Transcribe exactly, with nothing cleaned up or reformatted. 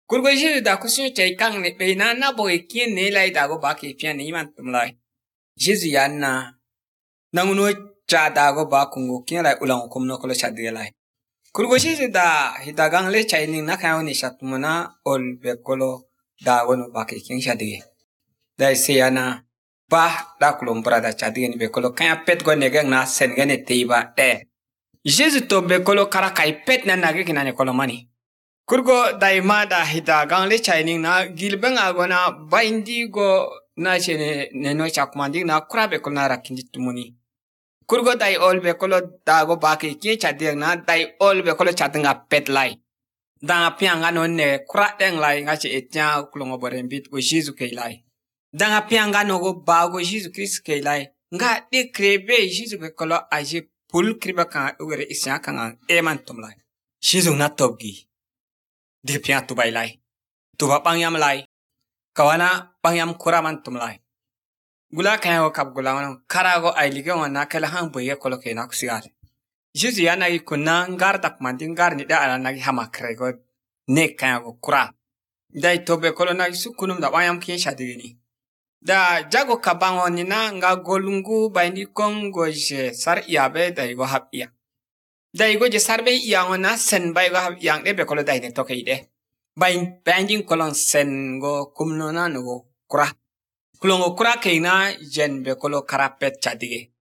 Kurgo Jesu da kusun chay kang ne be na na boy kien ne lai da go ba ke pian ni man tum lai. Jesu yan na nanguno cha da go ba kungo kien lai ulang kum no ko cha de lai. Kurgo Jesu da hidagang le chay ning na kayo ni shatmuna ol be kolo da go no ba ke kien cha de. Da se yana ba da kulom brada cha de ni be kolo kaya pet go ne gang na sen ga ne te ba de. Jesu to be kolo kara kai pet na na ge kina ne kolo mani. Kurgo daima da hita gang le chaining na gilbeng agona baindi go na chene ne no chakmandi na kurabe kol na rakindi tumuni. Kurgo dai ol be kolo da go baki ki chadeng na dai ol be kolo chatenga pet lai. Da pianga no ne kura deng lai nga che etnya kulongo borembit go Jesu ke lai. Da pianga no go ba go Jesu Christ ke lai. Nga de krebe Jesu ke kolo aje pul kriba kan ugere isya kan eman tum lai. Jesu na topgi. Di piang tu bai lai. Tu ba pangyam lai. Kawana pangyam kuraman tum lai. Gula kaya kap gula wana karago ailige wana kala hang boye kolo ke na kusigale. Jesu ya nagi kunna ngar tak manding ngar ni da ala nagi hama krego ne kaya go kura. Dai tobe kolo nagi sukunum da wayam kiye shadigini. Da jago kabango ni na nga golungu baini kongo je sar iabe da igo hap iya. Dai go je sarbe iya wana sen bai go hap yang ebe kolo dai ne toke ide. Bain banding kolon sen go kumno na no kura. Kulongo kura keina jen be kolo karapet chadige.